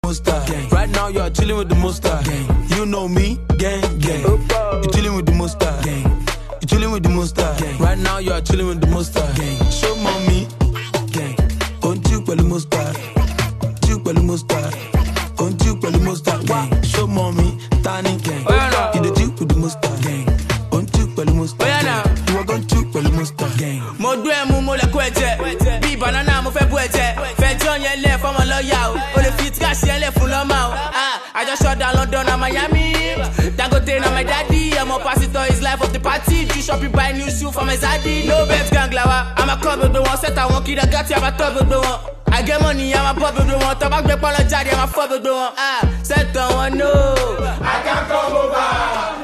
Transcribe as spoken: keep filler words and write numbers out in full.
monster. Right now you're chilling with the monster. You know me, gang, gang. You chilling with the monster. You chilling with the monster. Right now you're chilling with the monster. Show mommy, gang. Don't you put the monster? You put the monster. Don't you put the monster? Show mommy, tiny gang. You the juke with the monster. Don't you put the monster? You are going to put the monster. Mo do e mu mo le ko eje bi banana mo fe bu eje fe jon yen le for mo lawyer o o le fit cash yen le fun lo ma o ah I just shut down London and Miami Dangote na my daddy I'm a pastor is life of the party you shopping buy new shoe for my zaddy no bet gang lawa I'm a club with the one set I want kid I got you I'm a top with the one I get money I'm a pop with the one tabak be polo jari I'm a fuck with the one ah set on one no I can't come over